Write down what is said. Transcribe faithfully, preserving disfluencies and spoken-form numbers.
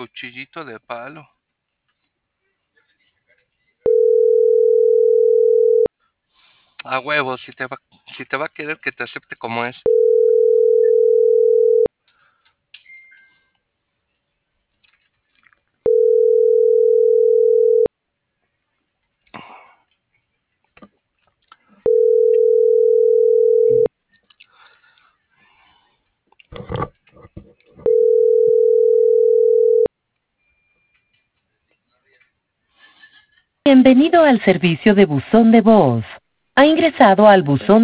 cuchillito de palo. A huevo, si te va, si te va a querer que te acepte como es. Bienvenido al servicio de buzón de voz. Ha ingresado al buzón